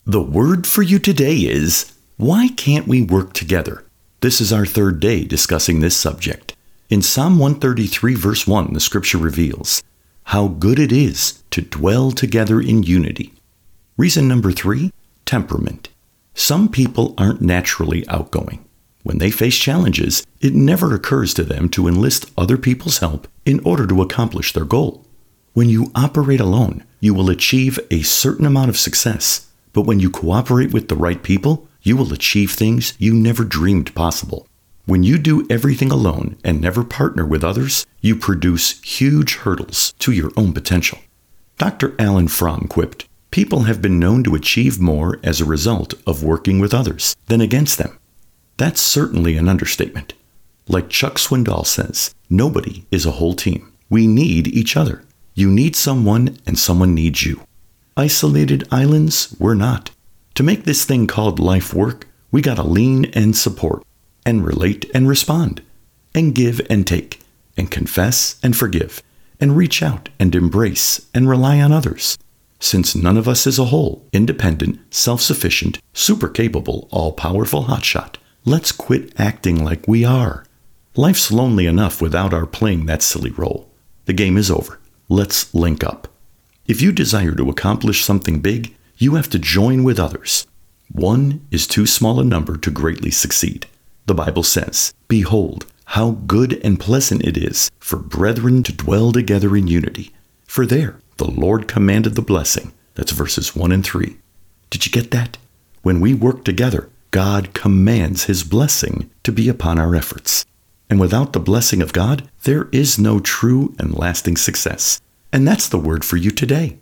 The word for you today is, why can't we work together? This is our third day discussing this subject. In Psalm 133 verse 1, the scripture reveals how good it is to dwell together in unity. Reason number 3, temperament. Some people aren't naturally outgoing. When they face challenges, it never occurs to them to enlist other people's help in order to accomplish their goal. When you operate alone, you will achieve a certain amount of success. But when you cooperate with the right people, you will achieve things you never dreamed possible. When you do everything alone and never partner with others, you produce huge hurdles to your own potential. Dr. Alan Fromm quipped, "People have been known to achieve more as a result of working with others than against them." That's certainly an understatement. Like Chuck Swindoll says, nobody is a whole team. We need each other. You need someone and someone needs you. Isolated islands, we're not. To make this thing called life work, we gotta lean and support, and relate and respond, and give and take, and confess and forgive, and reach out and embrace and rely on others. Since none of us is a whole, independent, self-sufficient, super capable, all-powerful hotshot, let's quit acting like we are. Life's lonely enough without our playing that silly role. The game is over. Let's link up. If you desire to accomplish something big, you have to join with others. One is too small a number to greatly succeed. The Bible says, "Behold, how good and pleasant it is for brethren to dwell together in unity. For there the Lord commanded the blessing." That's verses 1 and 3. Did you get that? When we work together, God commands His blessing to be upon our efforts. And without the blessing of God, there is no true and lasting success. And that's the word for you today.